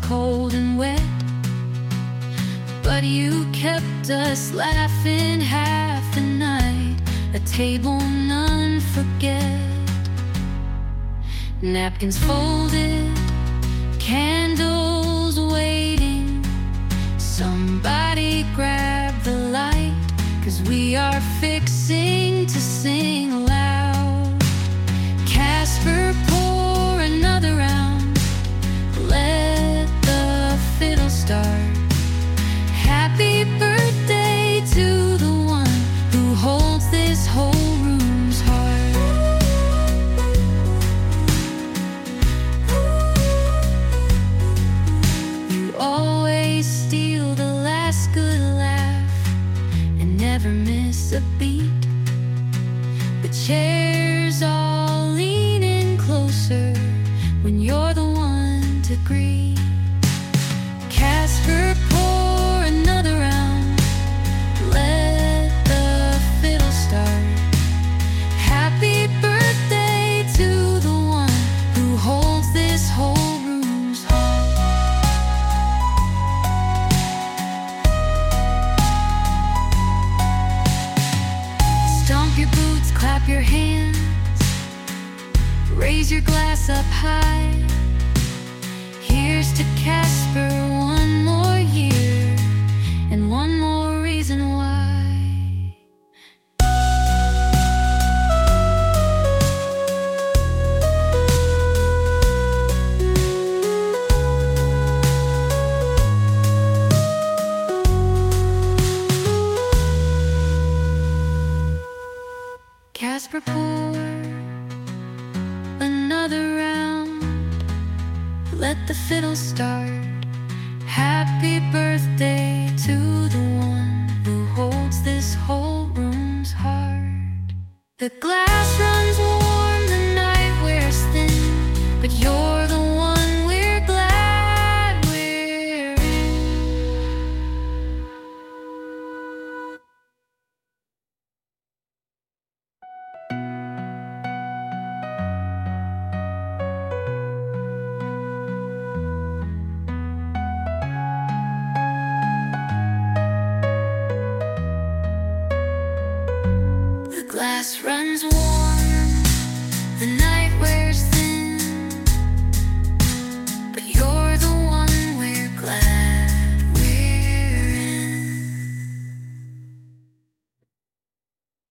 cold and wet, but you kept us laughing half the night, a table none forget. Napkins folded, candles waiting, somebody grab the light, 'cause we are fixing to sing loud. Casper, pour another round, let the fiddle start. Happy birthday to the one who holds this whole room's heart. You always steal the last good laugh and never miss a beat. The chairs all leaning closer when you're the one to greet. Casper, pour another round, let the fiddle start. Happy birthday to the one who holds this whole room's heart. Stomp your boots, clap your hands, raise your glass up high. Here's to Casper, one more year and one more reason why. Casper, pour another round, let the fiddle start. Happy birthday to the one who holds this whole room's heart. The glass runs warm, the night wears thin, but you're the one we're glad we're in. The glass runs warm.